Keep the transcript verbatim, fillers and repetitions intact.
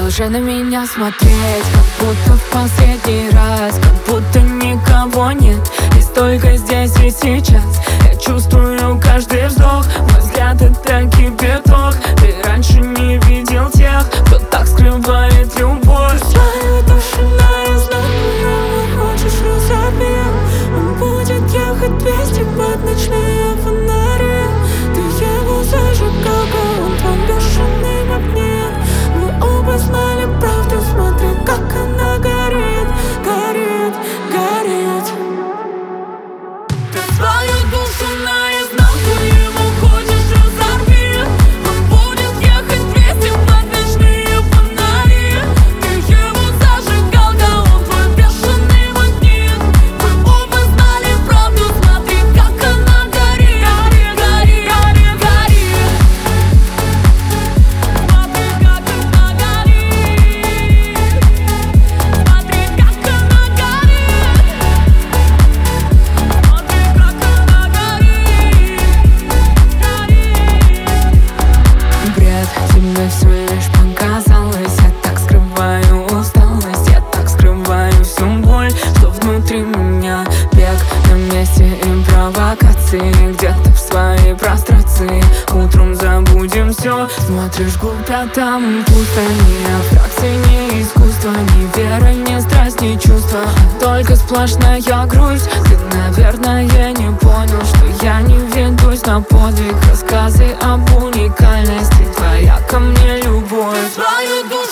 Продолжай на меня смотреть, как будто в последний раз, как будто никого нет, и столько здесь и сейчас. Я чувствую каждый вздох, мой взгляд — это кипяток. Ты раньше не видел тех, кто так скрывает любовь. Свою душу наизнанку, ему хочешь разобью. Он будет ехать двести под ночные фонари. Ты его зажигалка, он твой бешеный магнит. Мы оба знали правду, смотри, как она горит, горит, горит. Ты свою душу наизнанку, ему хочешь разорви. Он будет ехать двести под ночные фонари. Ты его зажигалка, он твой бешеный магнит. Мы оба знали правду, смотри, как она горит, горит, горит, горит, горит. Смотри, как она горит. Смотри, как она горит. Смотри, как она горит, горит. Бред, тебе всё лишь показалось. Я так скрываю усталость, я так скрываю всю боль, что внутри меня. Бег на месте импровокации, где-то в своей прострации. Утром забудем все. Смотришь вглубь, а там пусто. Ни фракции, ни искусства, ни вера, ни страсть, ни чувства, а только сплошная грусть. Ты, наверное, не понял, что я не ведусь на подвиг. Рассказы об уникальности, твоя ко мне любовь. Свою душу